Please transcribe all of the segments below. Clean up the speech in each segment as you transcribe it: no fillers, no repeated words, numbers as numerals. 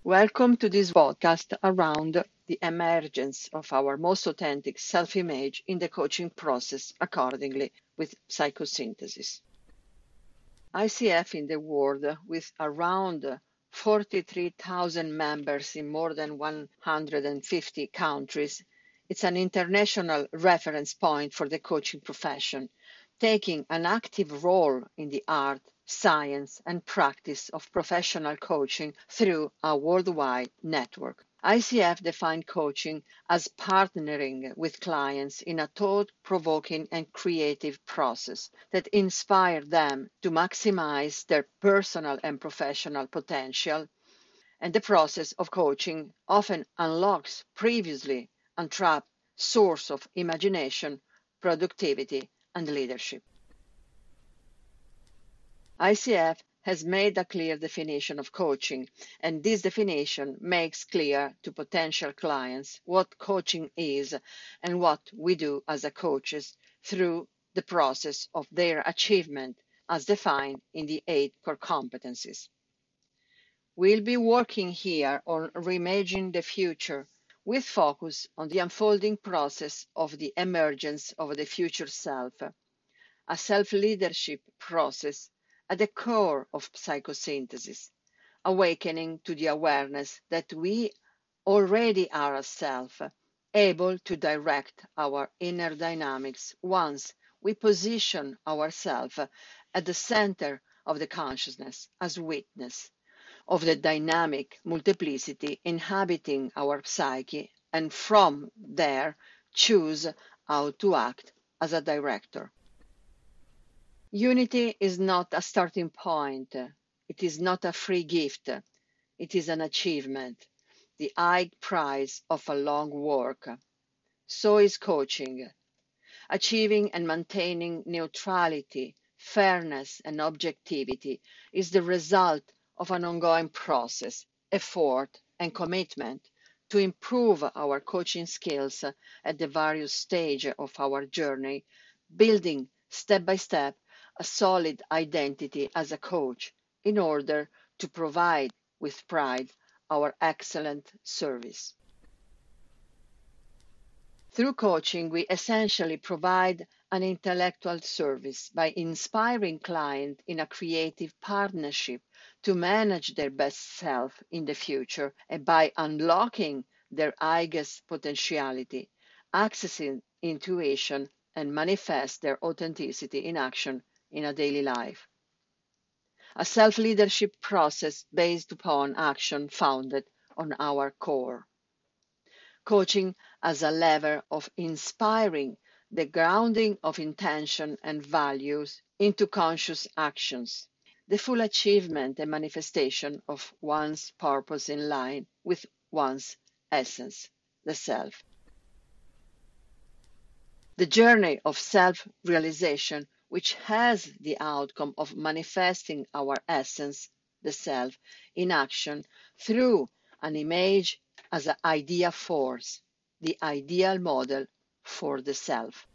Welcome to this podcast around the emergence of our most authentic self-image in the coaching process accordingly with psychosynthesis. ICF in the world, with around 43,000 members in more than 150 countries, it's an international reference point for the coaching profession, taking an active role in the art, science, and practice of professional coaching through a worldwide network. ICF defined coaching as partnering with clients in a thought-provoking and creative process that inspires them to maximize their personal and professional potential. And the process of coaching often unlocks previously untapped source of imagination, productivity, and leadership. ICF has made a clear definition of coaching, and this definition makes clear to potential clients what coaching is and what we do as a coaches through the process of their achievement as defined in the 8 core competencies. We'll be working here on reimagining the future with focus on the unfolding process of the emergence of the future self, a self-leadership process at the core of psychosynthesis, awakening to the awareness that we already are a self, able to direct our inner dynamics once we position ourselves at the center of the consciousness as witness of the dynamic multiplicity inhabiting our psyche, and from there choose how to act as a director. Unity is not a starting point. It is not a free gift. It is an achievement, the high price of a long work. So is coaching. Achieving and maintaining neutrality, fairness, and objectivity is the result of an ongoing process, effort, and commitment to improve our coaching skills at the various stages of our journey, building step by step a solid identity as a coach in order to provide with pride our excellent service. Through coaching, we essentially provide an intellectual service by inspiring clients in a creative partnership to manage their best self in the future and by unlocking their highest potentiality, accessing intuition, and manifest their authenticity in action in a daily life. A self-leadership process based upon action founded on our core. Coaching as a lever of inspiring the grounding of intention and values into conscious actions, the full achievement and manifestation of one's purpose in line with one's essence, the self. The journey of self-realization, which has the outcome of manifesting our essence, the self, in action through an image as an idea force, the ideal model for the self.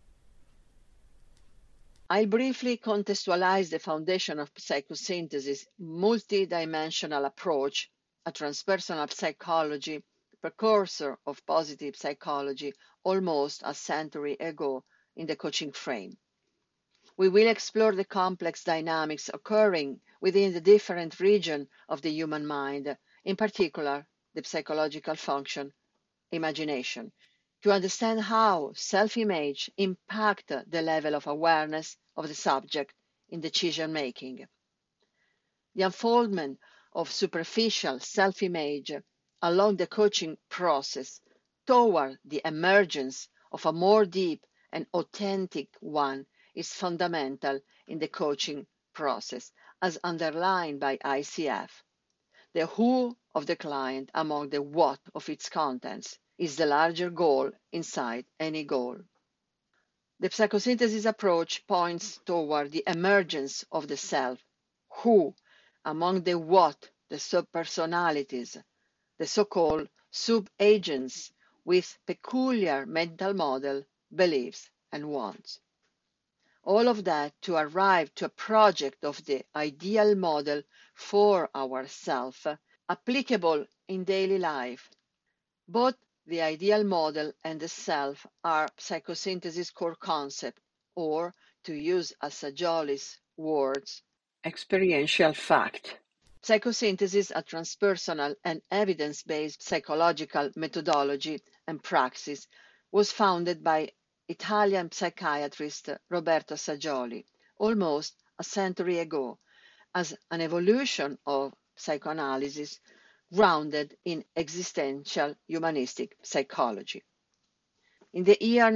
I'll briefly contextualize the foundation of psychosynthesis, multidimensional approach, a transpersonal psychology, precursor of positive psychology almost a century ago in the coaching frame. We will explore the complex dynamics occurring within the different regions of the human mind, in particular the psychological function, imagination, to understand how self-image impacts the level of awareness of the subject in decision-making. The unfoldment of superficial self-image along the coaching process toward the emergence of a more deep and authentic one is fundamental in the coaching process, as underlined by ICF. The who of the client among the what of its contents is the larger goal inside any goal. The psychosynthesis approach points toward the emergence of the self, who, among the what, the subpersonalities, the so-called sub-agents with peculiar mental model, beliefs, and wants. All of that to arrive to a project of the ideal model for ourself applicable in daily life. Both the ideal model and the self are psychosynthesis core concept, or, to use Assagioli's words, experiential fact. Psychosynthesis, a transpersonal and evidence-based psychological methodology and praxis, was founded by Italian psychiatrist Roberto Assagioli almost a century ago as an evolution of psychoanalysis grounded in existential humanistic psychology. In the year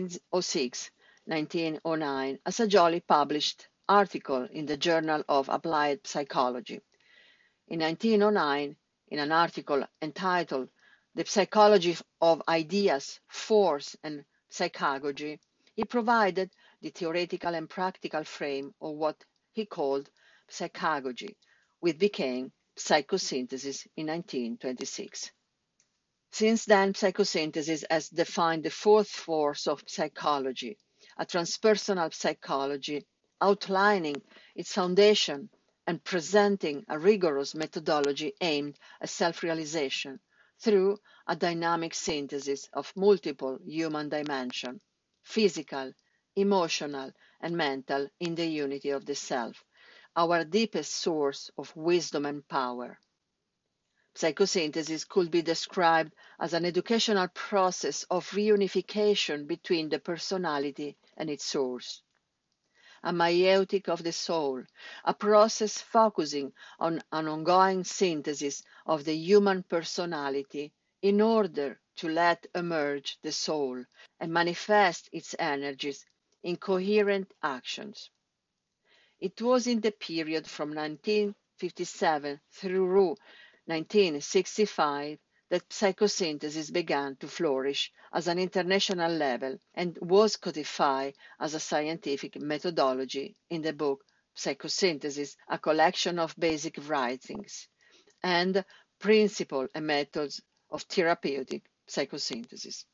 1906-1909, Assagioli published article in the Journal of Applied Psychology. In 1909, in an article entitled The Psychology of Ideas, Force and Psychagogy, he provided the theoretical and practical frame of what he called psychagogy, which became psychosynthesis in 1926. Since then, psychosynthesis has defined the fourth force of psychology, a transpersonal psychology, outlining its foundation and presenting a rigorous methodology aimed at self-realization through a dynamic synthesis of multiple human dimensions, physical, emotional, and mental, in the unity of the self, our deepest source of wisdom and power. Psychosynthesis could be described as an educational process of reunification between the personality and its source, a maeutic of the soul, a process focusing on an ongoing synthesis of the human personality in order to let emerge the soul and manifest its energies in coherent actions. It was in the period from 1957 through 1965 that psychosynthesis began to flourish as an international level and was codified as a scientific methodology in the book Psychosynthesis, a collection of basic writings, and Principles and Methods of Therapeutic Psychosynthesis.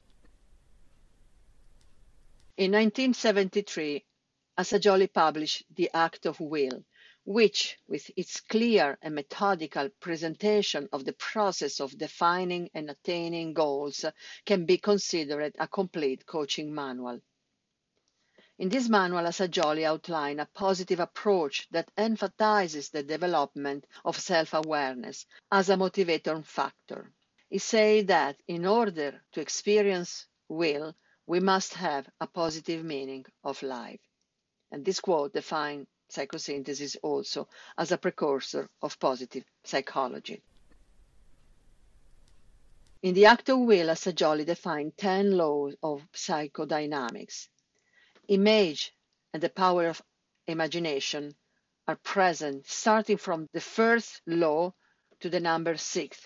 In 1973, Assagioli published The Act of Will, which, with its clear and methodical presentation of the process of defining and attaining goals, can be considered a complete coaching manual. In this manual, Assagioli outlined a positive approach that emphasizes the development of self-awareness as a motivator factor. He said that in order to experience will, we must have a positive meaning of life. And this quote defines psychosynthesis also as a precursor of positive psychology. In The Act of Will, Assagioli defined 10 laws of psychodynamics. Image and the power of imagination are present, starting from the first law to the number 6.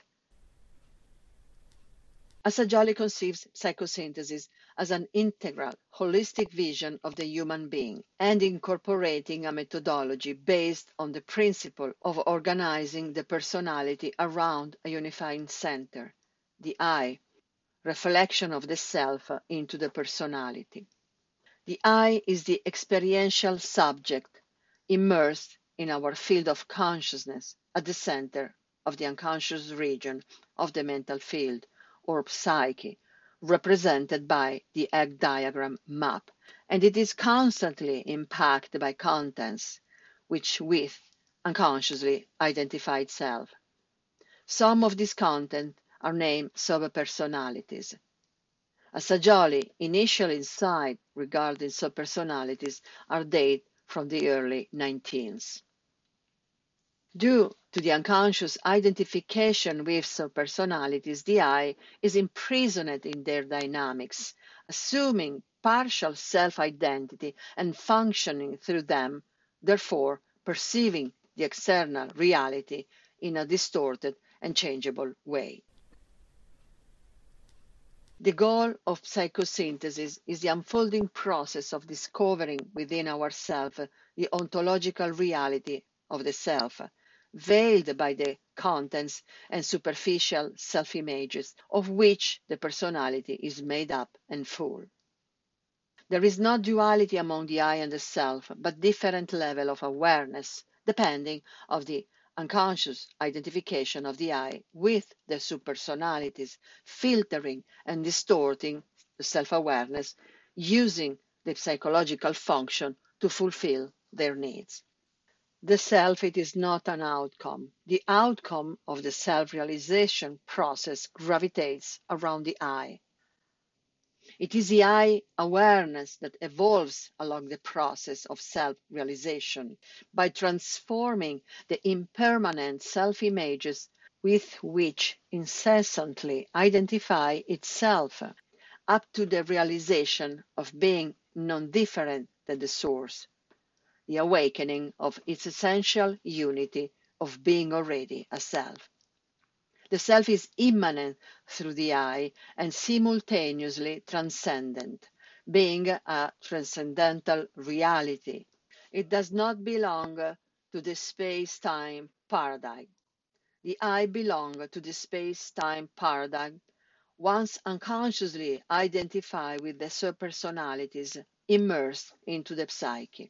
Assagioli conceives psychosynthesis as an integral, holistic vision of the human being and incorporating a methodology based on the principle of organizing the personality around a unifying center, the I, reflection of the self into the personality. The I is the experiential subject immersed in our field of consciousness at the center of the unconscious region of the mental field, or psyche, represented by the egg diagram map, and it is constantly impacted by contents which with unconsciously identify itself. Some of these contents are named subpersonalities. Assagioli's initial insight regarding subpersonalities are dated from the early 19th. Due to the unconscious identification with subpersonalities, the I is imprisoned in their dynamics, assuming partial self-identity and functioning through them, therefore perceiving the external reality in a distorted and changeable way. The goal of psychosynthesis is the unfolding process of discovering within ourselves the ontological reality of the self, veiled by the contents and superficial self-images of which the personality is made up and full. There is no duality among the I and the self, but different level of awareness, depending on the unconscious identification of the I with the subpersonalities, filtering and distorting the self-awareness, using the psychological function to fulfill their needs. The self, it is not an outcome. The outcome of the self-realization process gravitates around the I. It is the I awareness that evolves along the process of self-realization by transforming the impermanent self-images with which incessantly identify itself up to the realization of being non-different than the source, the awakening of its essential unity of being already a self. The self is immanent through the I and simultaneously transcendent, being a transcendental reality. It does not belong to the space-time paradigm. The I belongs to the space-time paradigm once unconsciously identify with the subpersonalities immersed into the psyche.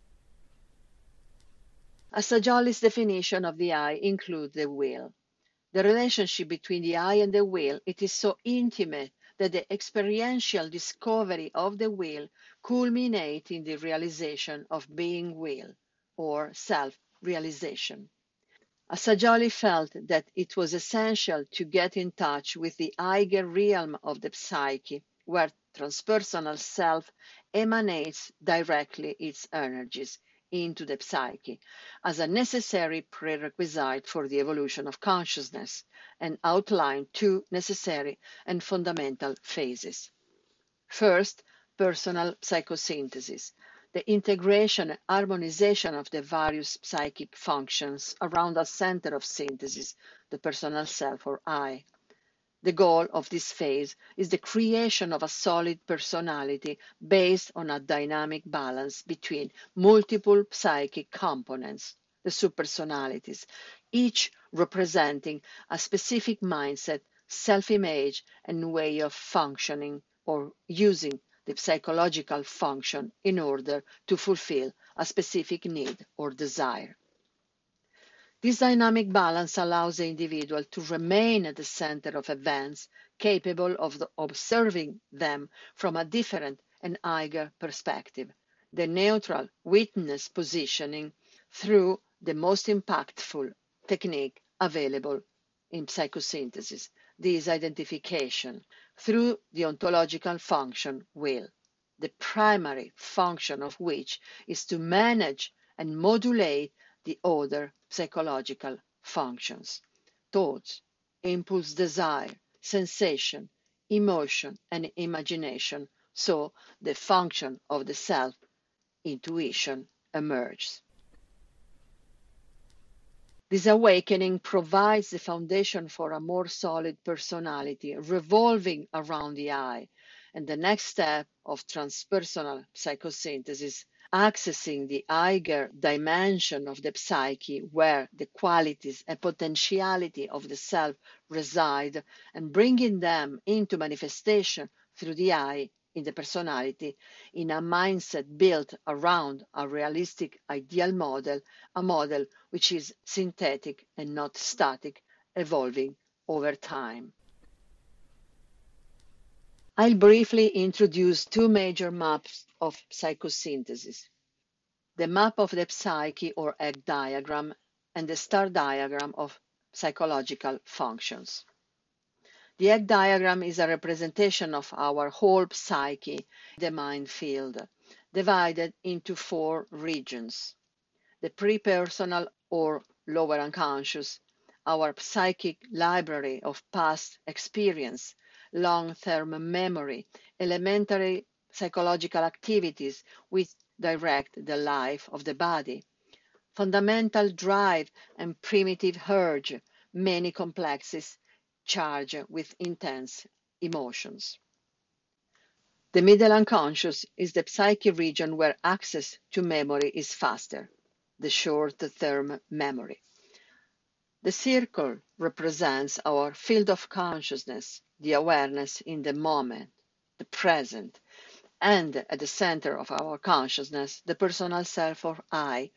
A Sajoli's definition of the I includes the will. The relationship between the I and the will, it is so intimate that the experiential discovery of the will culminates in the realization of being will, or self-realization. Sajoli felt that it was essential to get in touch with the higher realm of the psyche, where transpersonal self emanates directly its energies into the psyche as a necessary prerequisite for the evolution of consciousness, and outlined two necessary and fundamental phases. First, personal psychosynthesis, the integration and harmonization of the various psychic functions around a center of synthesis, the personal self or I. The goal of this phase is the creation of a solid personality based on a dynamic balance between multiple psychic components, the subpersonalities, each representing a specific mindset, self-image, and way of functioning or using the psychological function in order to fulfill a specific need or desire. This dynamic balance allows the individual to remain at the center of events, capable of observing them from a different and higher perspective, the neutral witness positioning through the most impactful technique available in psychosynthesis, this identification through the ontological function will, the primary function of which is to manage and modulate the other psychological functions: thoughts, impulse, desire, sensation, emotion, and imagination. So the function of the self, intuition, emerges. This awakening provides the foundation for a more solid personality revolving around the I, and the next step of transpersonal psychosynthesis, accessing the higher dimension of the psyche where the qualities and potentiality of the self reside, and bringing them into manifestation through the I in the personality, in a mindset built around a realistic ideal model, a model which is synthetic and not static, evolving over time. I'll briefly introduce two major maps of psychosynthesis: the map of the psyche or egg diagram and the star diagram of psychological functions. The egg diagram is a representation of our whole psyche, the mind field, divided into four regions: the pre-personal or lower unconscious, our psychic library of past experience, long-term memory, elementary psychological activities which direct the life of the body, fundamental drive and primitive urge, many complexes charged with intense emotions. The middle unconscious is the psyche region where access to memory is faster, the short-term memory. The circle represents our field of consciousness, the awareness in the moment, the present, and at the center of our consciousness, the personal self or I,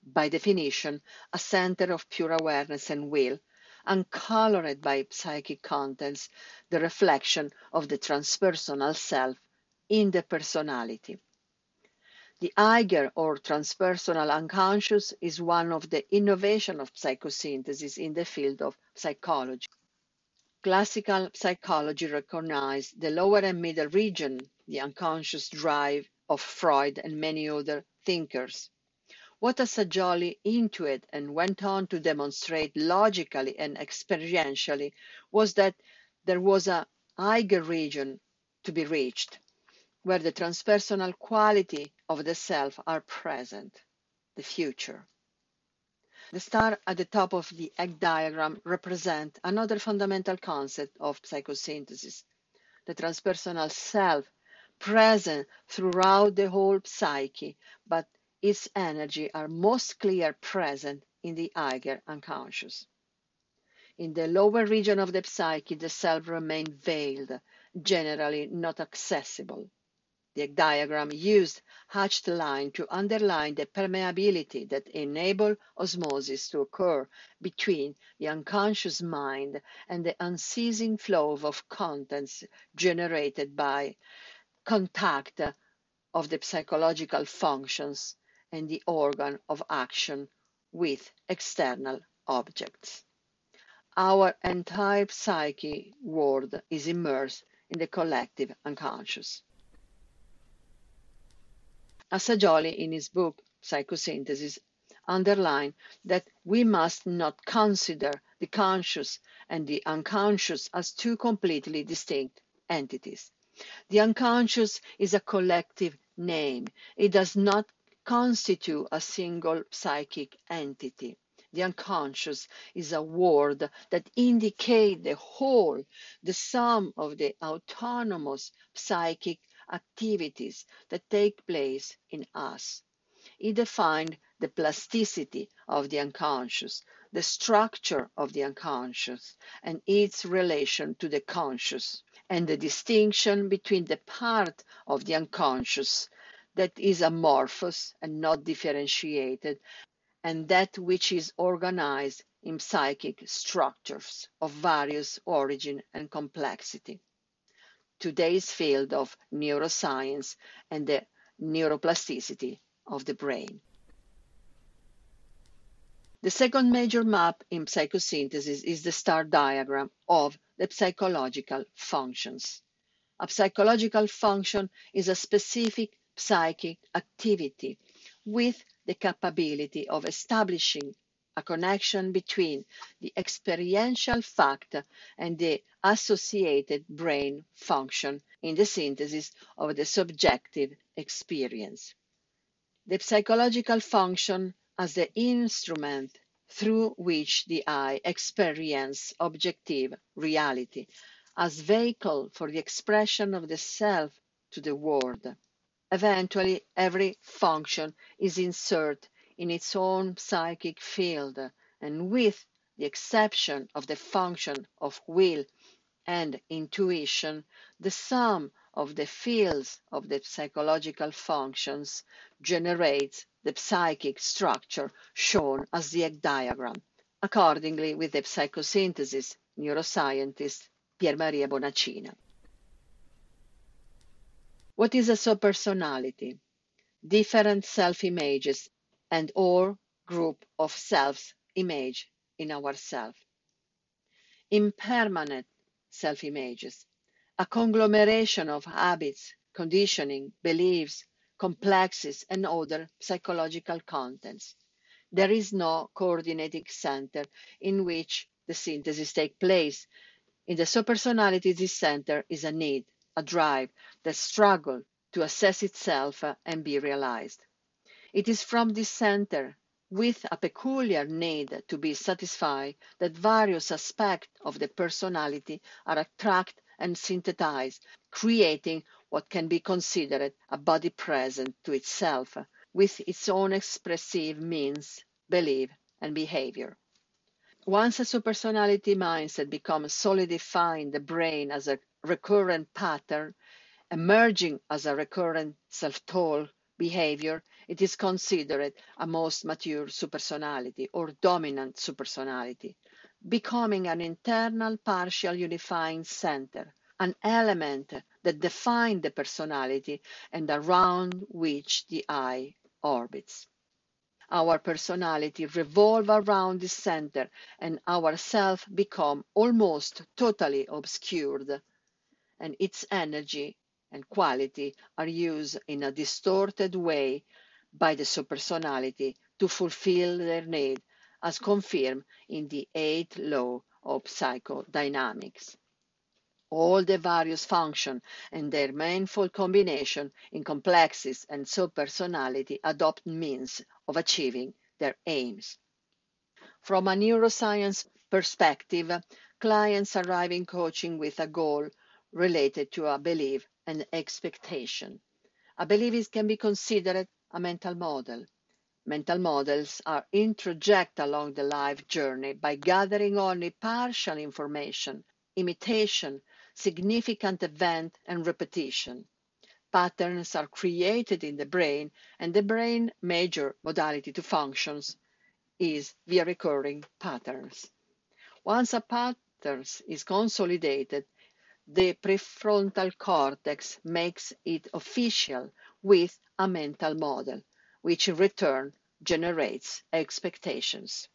by definition, a center of pure awareness and will, uncolored by psychic contents, the reflection of the transpersonal self in the personality. The Eiger or transpersonal unconscious is one of the innovations of psychosynthesis in the field of psychology. Classical psychology recognized the lower and middle region, the unconscious drive of Freud and many other thinkers. What Assagioli intuited and went on to demonstrate logically and experientially was that there was a higher region to be reached, where the transpersonal quality of the self are present, the future. The star at the top of the egg diagram represents another fundamental concept of psychosynthesis, the transpersonal self, present throughout the whole psyche, but its energy are most clear present in the higher unconscious. In the lower region of the psyche, the self remains veiled, generally not accessible. The diagram used hatched line to underline the permeability that enable osmosis to occur between the unconscious mind and the unceasing flow of contents generated by contact of the psychological functions and the organ of action with external objects. Our entire psyche world is immersed in the collective unconscious. Assagioli, in his book Psychosynthesis, underlined that we must not consider the conscious and the unconscious as two completely distinct entities. The unconscious is a collective name. It does not constitute a single psychic entity. The unconscious is a word that indicates the whole, the sum of the autonomous psychic activities that take place in us. It defined the plasticity of the unconscious, the structure of the unconscious, and its relation to the conscious, and the distinction between the part of the unconscious that is amorphous and not differentiated, and that which is organized in psychic structures of various origin and complexity. Today's field of neuroscience and the neuroplasticity of the brain. The second major map in psychosynthesis is the star diagram of the psychological functions. A psychological function is a specific psychic activity with the capability of establishing a connection between the experiential fact and the associated brain function in the synthesis of the subjective experience. The psychological function as the instrument through which the eye experiences objective reality, as vehicle for the expression of the self to the world. Eventually, every function is inserted in its own psychic field, and with the exception of the function of will and intuition, the sum of the fields of the psychological functions generates the psychic structure shown as the egg diagram. Accordingly, with the psychosynthesis neuroscientist Pier Maria Bonacina. What is a subpersonality? Different self-images and or group of self-image in ourself. Impermanent self-images, a conglomeration of habits, conditioning, beliefs, complexes, and other psychological contents. There is no coordinating center in which the synthesis takes place. In the subpersonality, this center is a need, a drive, the struggle to assess itself and be realized. It is from this center, with a peculiar need to be satisfied, that various aspects of the personality are attracted and synthesized, creating what can be considered a body present to itself, with its own expressive means, belief, and behavior. Once a subpersonality mindset becomes solidified in the brain as a recurrent pattern, emerging as a recurrent self-talk, behavior, it is considered a most mature supersonality or dominant supersonality, becoming an internal partial unifying center, an element that defines the personality and around which the I orbits. Our personality revolve around this center and our self become almost totally obscured, and its energy and quality are used in a distorted way by the supersonality to fulfill their need, as confirmed in the eighth law of psychodynamics. All the various functions and their manifold combination in complexes and subpersonality adopt means of achieving their aims. From a neuroscience perspective, clients arrive in coaching with a goal related to a belief and expectation. A belief can be considered a mental model. Mental models are introject along the life journey by gathering only partial information, imitation, significant event, and repetition. Patterns are created in the brain, and the brain major modality to functions is via recurring patterns. Once a pattern is consolidated, the prefrontal cortex makes it official with a mental model, which in return generates expectations.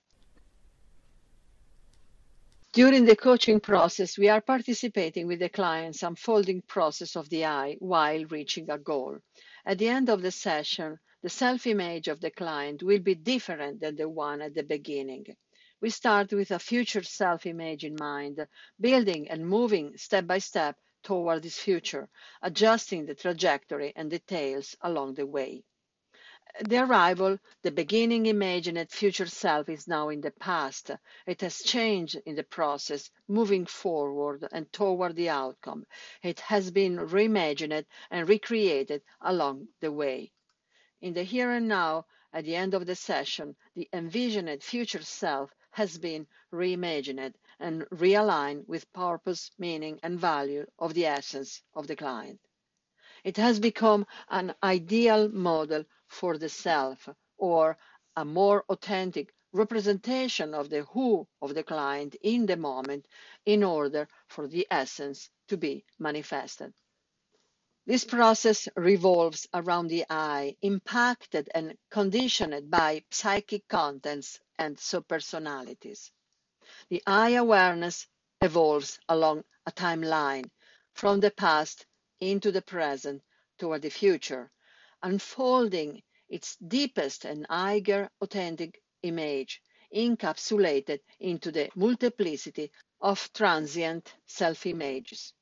During the coaching process, we are participating with the client's unfolding process of the I while reaching a goal. At the end of the session, the self-image of the client will be different than the one at the beginning. We start with a future self-image in mind, building and moving step by step toward this future, adjusting the trajectory and details along the way. The arrival, the beginning imagined future self is now in the past. It has changed in the process, moving forward and toward the outcome. It has been reimagined and recreated along the way. In the here and now, at the end of the session, the envisioned future self has been reimagined and realigned with purpose, meaning, and value of the essence of the client. It has become an ideal model for the self, or a more authentic representation of the who of the client in the moment in order for the essence to be manifested. This process revolves around the I, impacted and conditioned by psychic contents and subpersonalities. The I awareness evolves along a timeline from the past into the present toward the future, unfolding its deepest and higher authentic image, encapsulated into the multiplicity of transient self-images.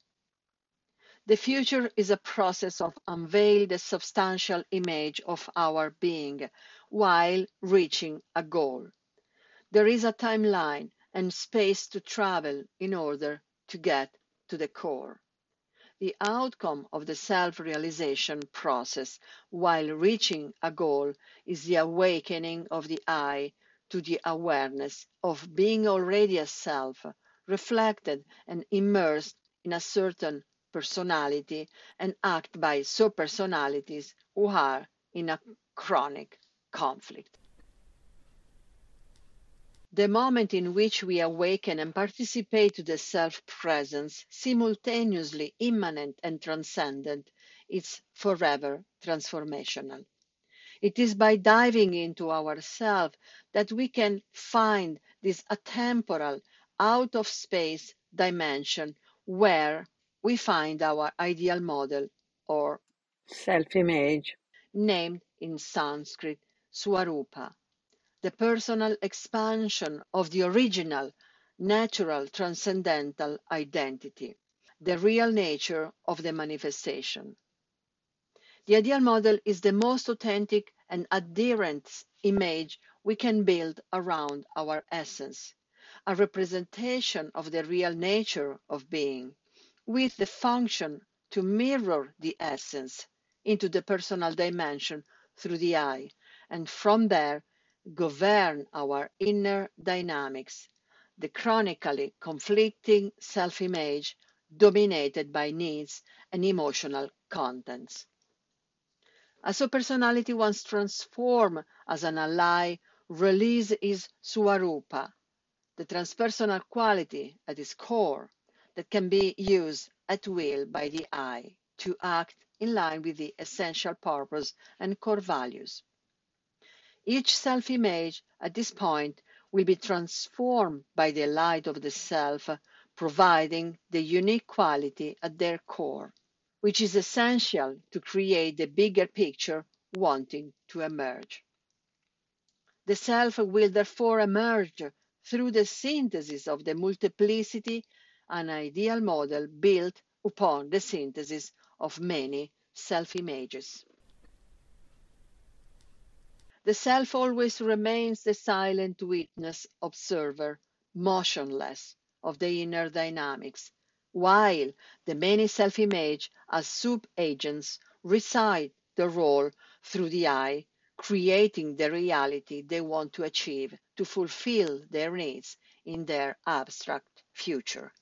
The future is a process of unveiling the substantial image of our being while reaching a goal. There is a timeline and space to travel in order to get to the core. The outcome of the self-realization process while reaching a goal is the awakening of the I to the awareness of being already a self, reflected and immersed in a certain personality and act by subpersonalities who are in a chronic conflict. The moment in which we awaken and participate to the self-presence, simultaneously immanent and transcendent, is forever transformational. It is by diving into ourself that we can find this atemporal, out-of-space dimension where we find our ideal model or self-image, named in Sanskrit Swarupa, the personal expansion of the original, natural, transcendental identity, the real nature of the manifestation. The ideal model is the most authentic and adherent image we can build around our essence, a representation of the real nature of being, with the function to mirror the essence into the personal dimension through the I, and from there govern our inner dynamics, the chronically conflicting self-image dominated by needs and emotional contents. A subpersonality once transformed as an ally releases its swarupa, the transpersonal quality at its core that can be used at will by the I to act in line with the essential purpose and core values. Each self-image at this point will be transformed by the light of the self, providing the unique quality at their core, which is essential to create the bigger picture wanting to emerge. The self will therefore emerge through the synthesis of the multiplicity, an ideal model built upon the synthesis of many self-images. The self always remains the silent witness, observer, motionless of the inner dynamics, while the many self-image as sub-agents recite the role through the I, creating the reality they want to achieve to fulfill their needs in their abstract future.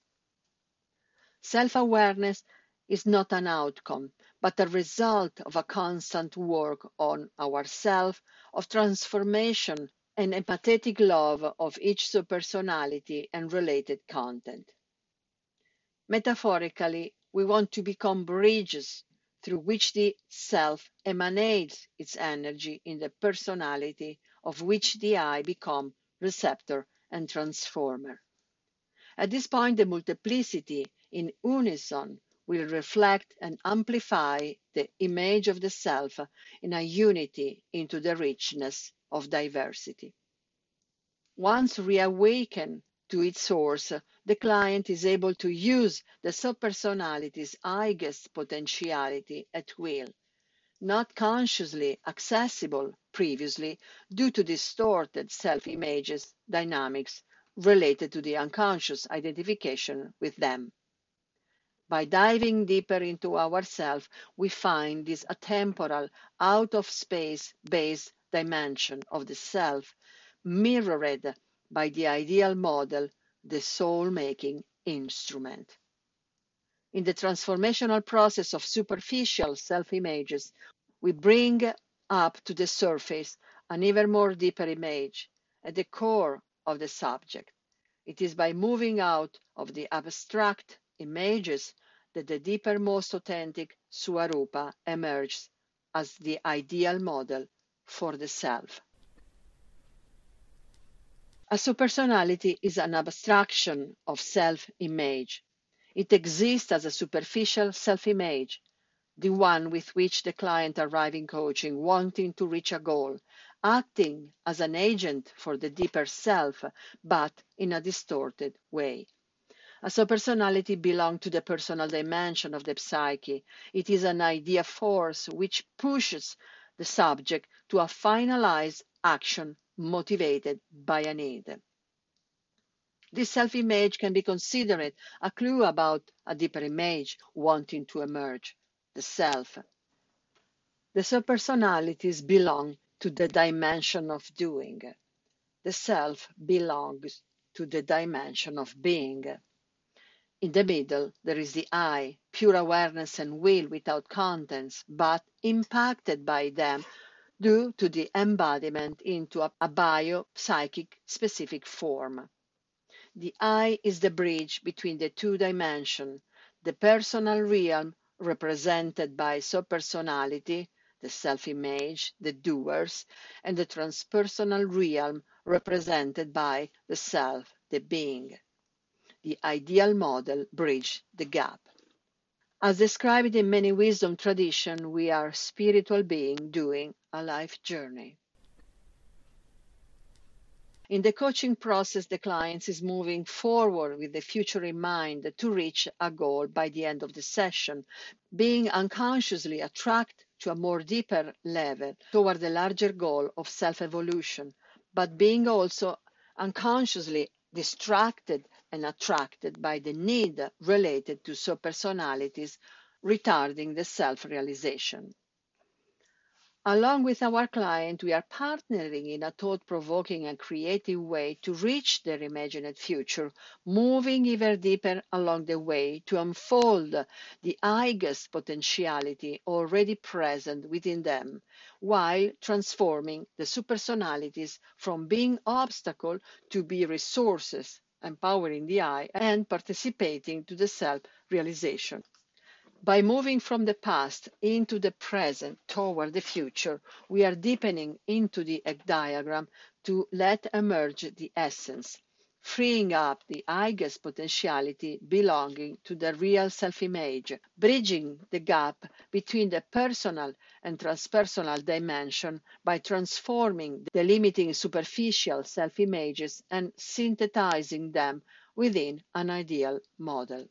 Self-awareness is not an outcome, but a result of a constant work on ourself, of transformation and empathetic love of each subpersonality and related content. Metaphorically, we want to become bridges through which the self emanates its energy in the personality of which the I become receptor and transformer. At this point, the multiplicity in unison will reflect and amplify the image of the self in a unity into the richness of diversity. Once reawakened to its source, the client is able to use the subpersonality's highest potentiality at will, not consciously accessible previously due to distorted self-images dynamics related to the unconscious identification with them. By diving deeper into ourself, we find this atemporal, out-of-space-based dimension of the self mirrored by the ideal model, the soul-making instrument. In the transformational process of superficial self-images, we bring up to the surface an even more deeper image at the core of the subject. It is by moving out of the abstract images that the deeper, most authentic Swarupa emerges as the ideal model for the self. A subpersonality is an abstraction of self-image. It exists as a superficial self-image, the one with which the client arrives in coaching wanting to reach a goal, acting as an agent for the deeper self, but in a distorted way. A subpersonality belongs to the personal dimension of the psyche. It is an idea force which pushes the subject to a finalized action motivated by a need. This self-image can be considered a clue about a deeper image wanting to emerge, the self. The subpersonalities belong to the dimension of doing. The self belongs to the dimension of being. In the middle, there is the I, pure awareness and will without contents, but impacted by them due to the embodiment into a bio-psychic specific form. The I is the bridge between the two dimensions, the personal realm represented by subpersonality, the self-image, the doers, and the transpersonal realm represented by the self, the being. The ideal model bridges the gap. As described in many wisdom traditions, we are spiritual beings doing a life journey. In the coaching process, the client is moving forward with the future in mind to reach a goal by the end of the session, being unconsciously attracted to a more deeper level toward the larger goal of self-evolution, but being also unconsciously distracted and attracted by the need related to subpersonalities retarding the self-realization. Along with our client, we are partnering in a thought-provoking and creative way to reach their imagined future, moving ever deeper along the way to unfold the highest potentiality already present within them, while transforming the supersonalities from being obstacle to be resources, empowering the I and participating to the self-realization. By moving from the past into the present toward the future, we are deepening into the egg diagram to let emerge the essence, freeing up the highest potentiality belonging to the real self-image, bridging the gap between the personal and transpersonal dimension by transforming the limiting superficial self-images and synthesizing them within an ideal model.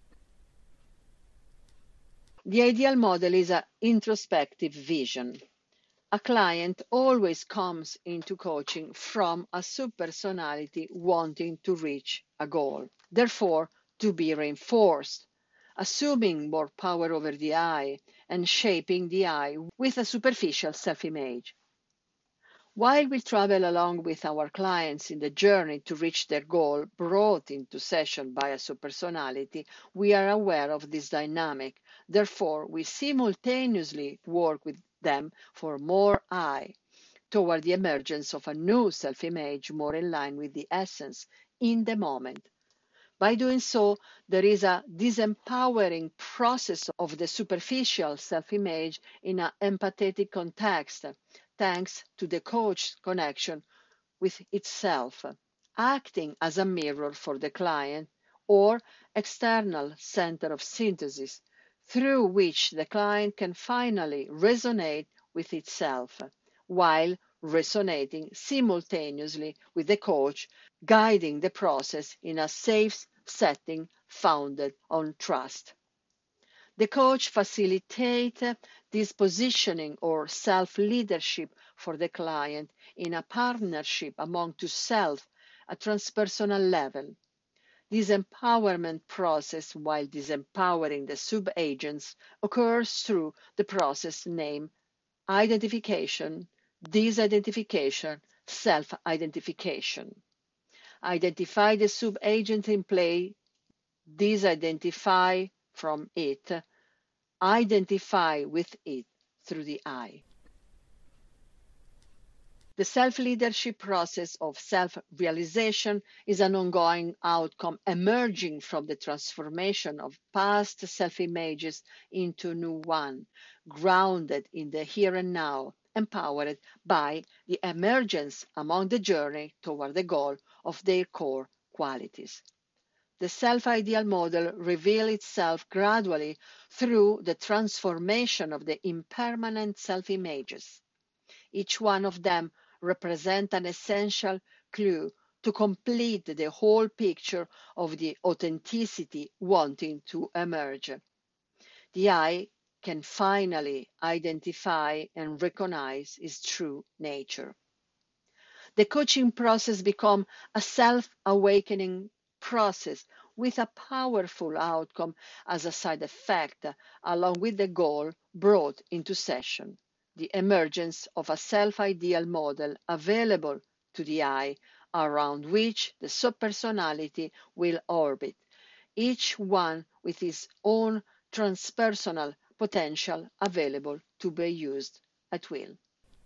The ideal model is an introspective vision. A client always comes into coaching from a subpersonality wanting to reach a goal, therefore to be reinforced, assuming more power over the I and shaping the I with a superficial self-image. While we travel along with our clients in the journey to reach their goal brought into session by a subpersonality, we are aware of this dynamic. Therefore, we simultaneously work with them for more I, toward the emergence of a new self-image more in line with the essence in the moment. By doing so, there is a disempowering process of the superficial self-image in an empathetic context, thanks to the coach's connection with itself, acting as a mirror for the client or external center of synthesis, through which the client can finally resonate with itself, while resonating simultaneously with the coach, guiding the process in a safe setting founded on trust. The coach facilitates this positioning or self-leadership for the client in a partnership among two self at transpersonal level. This empowerment process, while disempowering the sub-agents, occurs through the process named identification, disidentification, self-identification. Identify the sub-agent in play, disidentify from it, identify with it through the I. The self-leadership process of self-realization is an ongoing outcome emerging from the transformation of past self-images into new one, grounded in the here and now, empowered by the emergence among the journey toward the goal of their core qualities. The self-ideal model reveals itself gradually through the transformation of the impermanent self-images. Each one of them represents an essential clue to complete the whole picture of the authenticity wanting to emerge. The I can finally identify and recognize its true nature. The coaching process becomes a self-awakening process with a powerful outcome as a side effect, along with the goal brought into session, the emergence of a self-ideal model available to the I, around which the subpersonality will orbit, each one with its own transpersonal potential available to be used at will.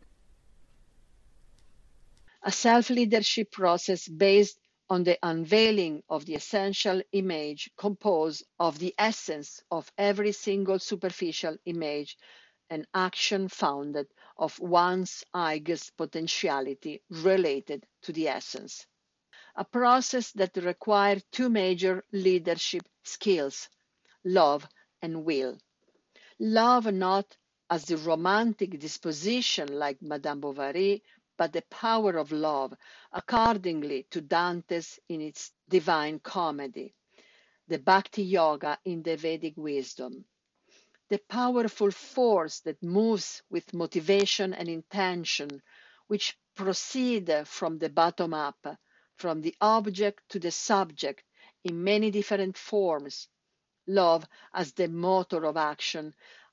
A self-leadership process based on the unveiling of the essential image composed of the essence of every single superficial image and action founded of one's highest potentiality related to the essence. A process that requires two major leadership skills, love and will. Love not as the romantic disposition like Madame Bovary, but the power of love, accordingly to Dante's in its Divine Comedy, the Bhakti Yoga in the Vedic wisdom. The powerful force that moves with motivation and intention, which proceed from the bottom up, from the object to the subject in many different forms. Love as the motor of action,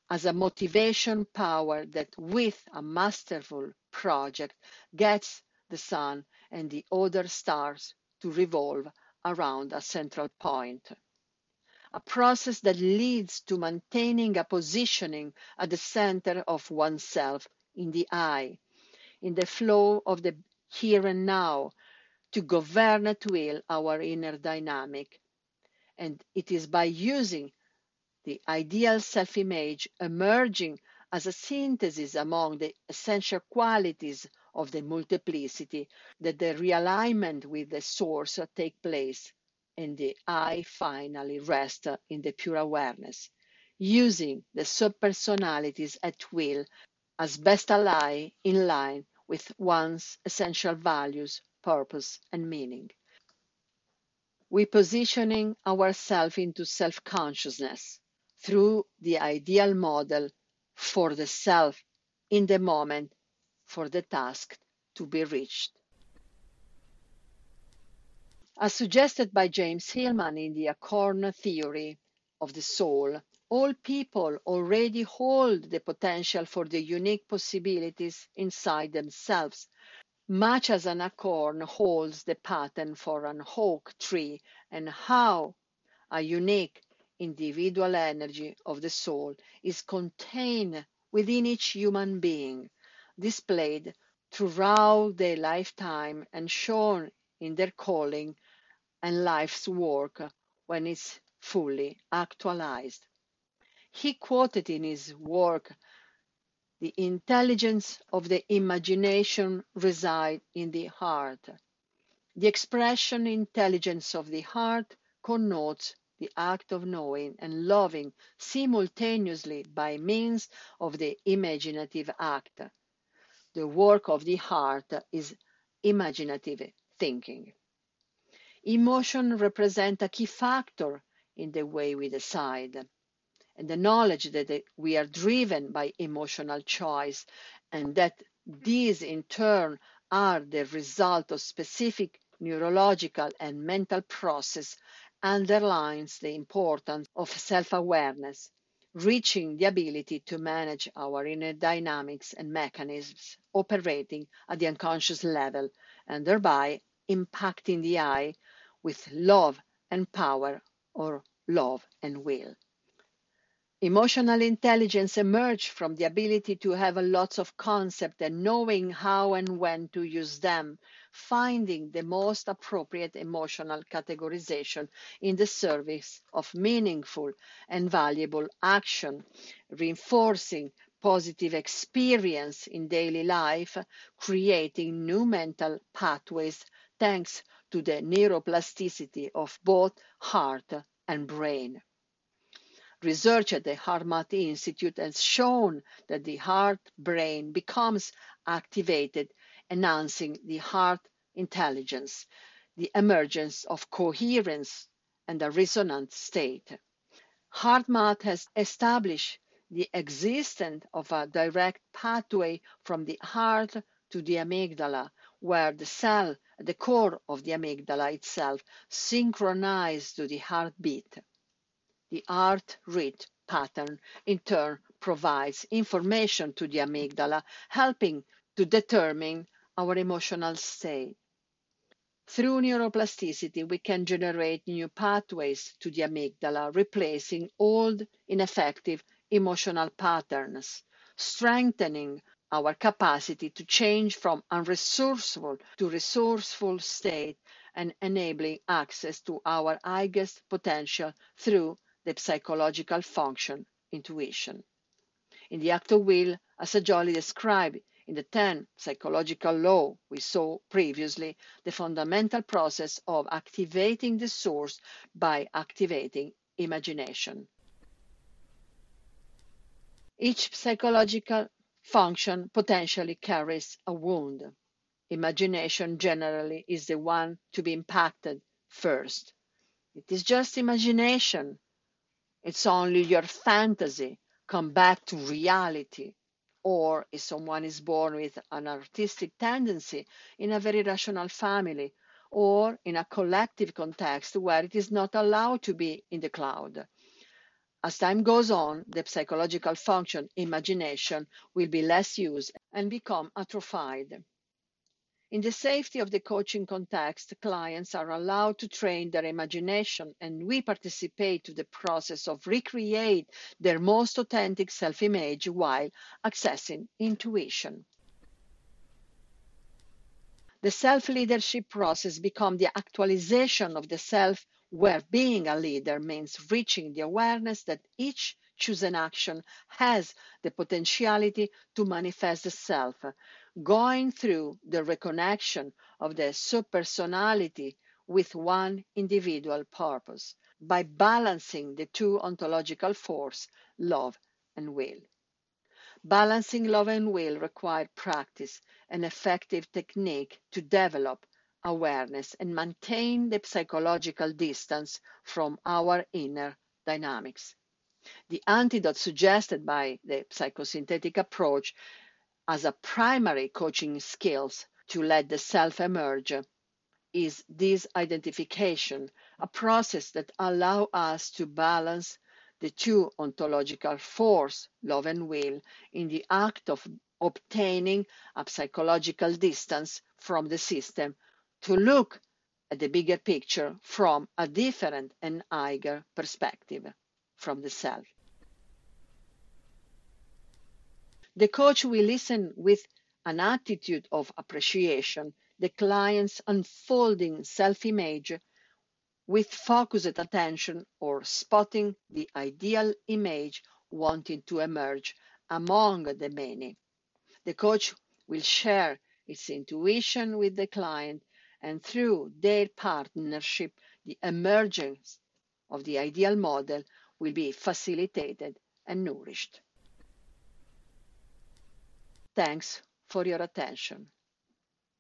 as a motivation power that with a masterful project gets the sun and the other stars to revolve around a central point. A process that leads to maintaining a positioning at the center of oneself in the I, in the flow of the here and now, to govern at will our inner dynamic. And it is by using the ideal self-image emerging as a synthesis among the essential qualities of the multiplicity that the realignment with the source take place and the I finally rests in the pure awareness, using the subpersonalities at will as best ally in line with one's essential values, purpose, and meaning. We positioning ourselves into self-consciousness through the ideal model for the self in the moment for the task to be reached. As suggested by James Hillman in the Acorn theory of the soul, all people already hold the potential for the unique possibilities inside themselves, much as an acorn holds the pattern for an oak tree, and how a unique individual energy of the soul is contained within each human being, displayed throughout their lifetime and shown in their calling and life's work when it's fully actualized. He quoted in his work, "The intelligence of the imagination resides in the heart." The expression intelligence of the heart connotes the act of knowing and loving simultaneously by means of the imaginative act. The work of the heart is imaginative thinking. Emotion represents a key factor in the way we decide, and the knowledge that we are driven by emotional choice and that these in turn are the result of specific neurological and mental process underlines the importance of self-awareness, reaching the ability to manage our inner dynamics and mechanisms operating at the unconscious level and thereby impacting the I with love and power or love and will. Emotional intelligence emerges from the ability to have lots of concepts and knowing how and when to use them, finding the most appropriate emotional categorization in the service of meaningful and valuable action, reinforcing positive experience in daily life, creating new mental pathways thanks to the neuroplasticity of both heart and brain. Research at the HeartMath Institute has shown that the heart-brain becomes activated, enhancing the heart intelligence, the emergence of coherence, and a resonant state. HeartMath has established the existence of a direct pathway from the heart to the amygdala, where the cell at the core of the amygdala itself synchronizes to the heartbeat. The heart rate pattern, in turn, provides information to the amygdala, helping to determine our emotional state. Through neuroplasticity, we can generate new pathways to the amygdala, replacing old, ineffective emotional patterns, strengthening our capacity to change from unresourceful to resourceful state and enabling access to our highest potential through the psychological function, intuition. In the act of will, as Sajoli described in the 10 psychological laws we saw previously, the fundamental process of activating the source by activating imagination. Each psychological function potentially carries a wound. Imagination generally is the one to be impacted first. It is just imagination. It's only your fantasy come back to reality. Or if someone is born with an artistic tendency in a very rational family, or in a collective context where it is not allowed to be in the cloud. As time goes on, the psychological function imagination will be less used and become atrophied. In the safety of the coaching context, clients are allowed to train their imagination, and we participate to the process of recreate their most authentic self-image while accessing intuition. The self-leadership process becomes the actualization of the self, where being a leader means reaching the awareness that each chosen action has the potentiality to manifest the self, going through the reconnection of the subpersonality with one individual purpose by balancing the two ontological forces, love and will. Balancing love and will requires practice and effective technique to develop awareness and maintain the psychological distance from our inner dynamics. The antidote suggested by the psychosynthetic approach as a primary coaching skills to let the self emerge is this identification, a process that allows us to balance the two ontological forces, love and will, in the act of obtaining a psychological distance from the system to look at the bigger picture from a different and higher perspective from the self. The coach will listen with an attitude of appreciation, the client's unfolding self-image with focused attention or spotting the ideal image wanting to emerge among the many. The coach will share its intuition with the client, and through their partnership, the emergence of the ideal model will be facilitated and nourished. Thanks for your attention.